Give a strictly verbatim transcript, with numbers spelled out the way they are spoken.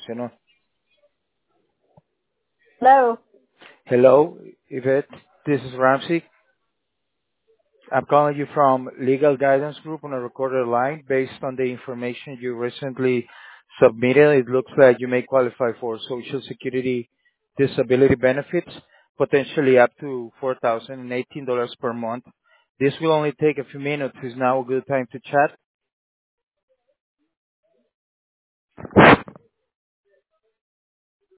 Funciona. Hello. Hello, Yvette. This is Ramsey. I'm calling you from Legal Guidance Group on a recorded line based on the information you recently submitted. It looks like you may qualify for Social Security disability benefits, potentially up to four thousand eighteen dollars per month. This will only take a few minutes. Is now a good time to chat?